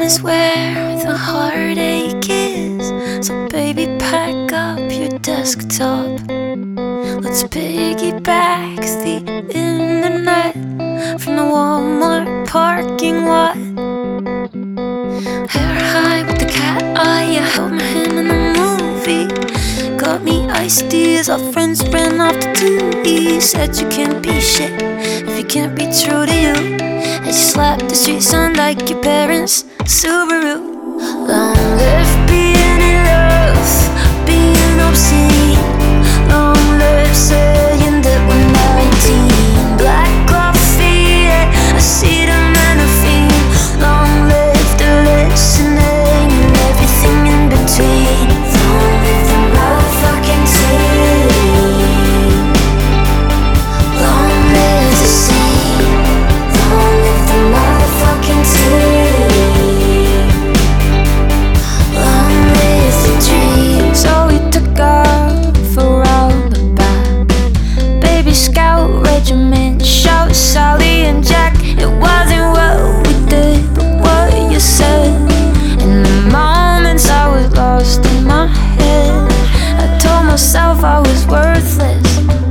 is where the heartache is. So baby, pack up your desktop. Let's piggyback the internet from the Walmart parking lot. Hair high with the cat eye, you held my hand in the movie. Got me iced teas, our friends ran off to 2E. Said you can't be shit if you can't be true to you. And you slapped the street sign like your parents' Subaru. Long live being in love, being obscene. Long live saying that we're 19. Black coffee, yeah, acetaminophen. Long live the listening and everything in between. Long live the motherfucking team. Long live the scene. Long live the motherfucking team. Long live the dream. So we took off around the back. Baby Scout regiment, shout Sally and Jack. It wasn't what we did, but what you said. In the moments I was lost in my head, I told myself I was worthless.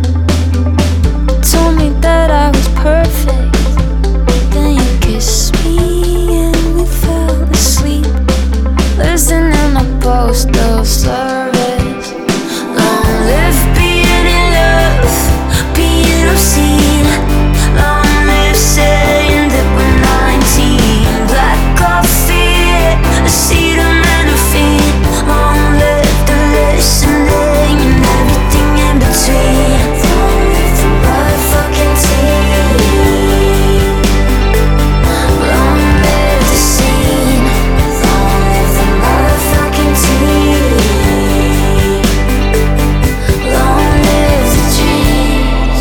Told me that I was perfect. Then you kissed me and we fell asleep, listening to postal service. Long live being in love, being obscene. Long live saying that we're 19. Black coffee, acetaminophen. Long live the listening and everything in between. Long live the motherfucking team. Long live the scene. Long live the motherfucking team. Long live the dream.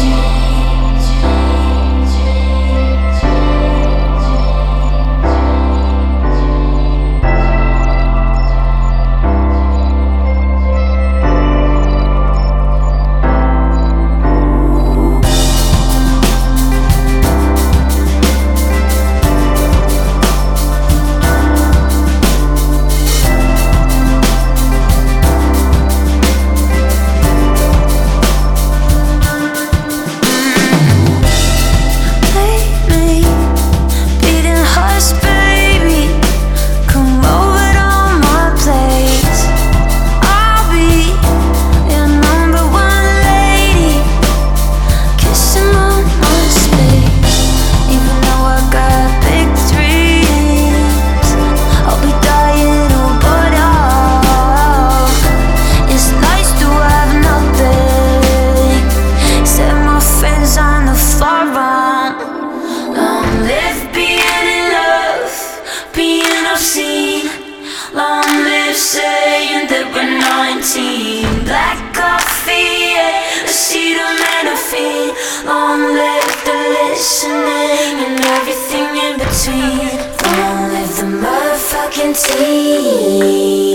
Lately, beating hearts, baby. Come over to my place. I'll be your number one lady, kissing on my space. Even though I got big dreams, I'll be dying, oh, but it's nice to have nothing. Set my friends on the forum. Long live being in love, being obscene. Long live saying that we're 19. Black coffee, yeah, acetaminophen. Long live the listening and everything in between. Long live the motherfucking team.